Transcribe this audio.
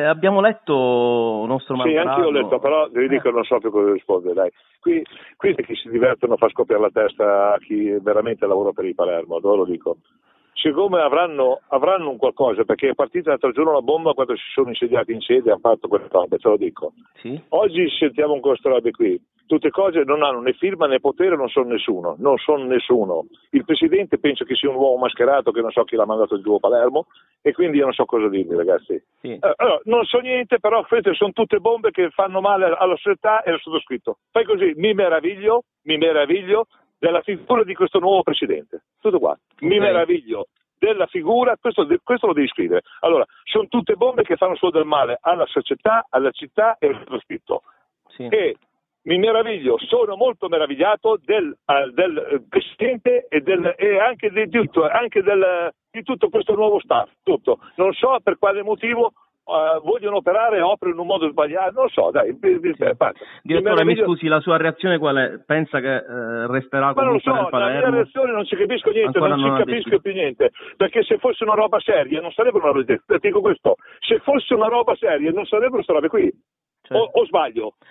abbiamo letto nostro Sì, anche io ho letto, però vi dico non so più cosa rispondere, dai. Qui chi si divertono a far scoppiare la testa a chi veramente lavora per il Palermo, dove lo dico. Siccome avranno un qualcosa, perché è partita l'altro giorno la bomba quando si sono insediati in sede e hanno fatto quelle robe, te lo dico. Sì? Oggi sentiamo un queste robe qui. Tutte cose non hanno né firma né potere, non sono nessuno. Il presidente penso che sia un uomo mascherato che non so chi l'ha mandato giù a Palermo e quindi io non so cosa dirvi, ragazzi. Sì. Allora, non so niente, però sono tutte bombe che fanno male alla società e al sottoscritto. Fai così, mi meraviglio della figura di questo nuovo presidente. Tutto qua. Mi meraviglio della figura, questo lo devi scrivere. Allora, sono tutte bombe che fanno solo del male alla società, alla città e al sottoscritto. Sì. E mi meraviglio, sono molto meravigliato del presidente e anche di tutto questo nuovo staff. Tutto. Non so per quale motivo vogliono operare opere in un modo sbagliato, non so, dai. Direttore, mi scusi, la sua reazione qual è? Pensa che resterà comunque nel Palermo? Ma la mia reazione non ci capisco niente, Ancora non ci capisco più niente, perché se fosse una roba seria non sarebbero una roba, dico questo, se fosse una roba seria non sarebbero queste robe qui. O sbaglio?